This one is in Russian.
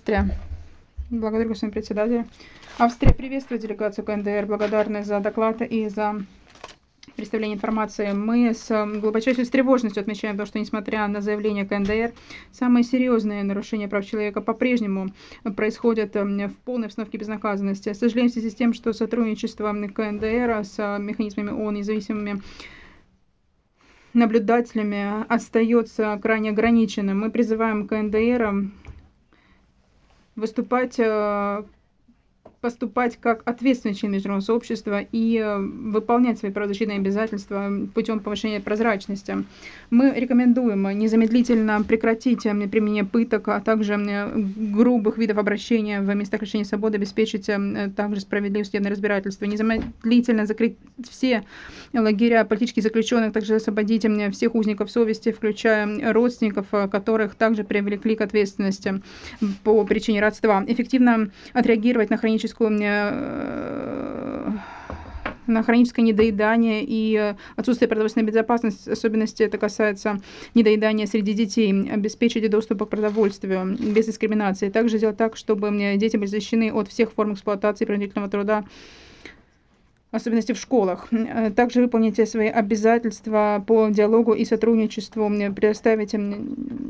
Австрия. Благодарю, господин председатель. Австрия приветствует делегацию КНДР, благодарны за доклад и за представление информации. Мы с глубочайшей встревоженностью отмечаем то, что, несмотря на заявление КНДР, самые серьезные нарушения прав человека по-прежнему происходят в полной обстановке безнаказанности. Сожалеем в связи с тем, что сотрудничество КНДР с механизмами ООН, независимыми наблюдателями, остается крайне ограниченным. Мы призываем КНДР поступать как ответственный член международного сообщества и выполнять свои правозащитные обязательства путем повышения прозрачности. Мы рекомендуем незамедлительно прекратить применение пыток, а также грубых видов обращения в местах лишения свободы, обеспечить также справедливое судебное разбирательство, незамедлительно закрыть все лагеря политических заключенных, также освободить всех узников совести, включая родственников, которых также привлекли к ответственности по причине родства, эффективно отреагировать на хроническое недоедание и отсутствие продовольственной безопасности, в особенности это касается недоедания среди детей, обеспечить доступ к продовольствию без дискриминации, также сделать так, чтобы дети были защищены от всех форм эксплуатации и принудительного труда, в особенности в школах. Также выполните свои обязательства по диалогу и сотрудничеству, предоставить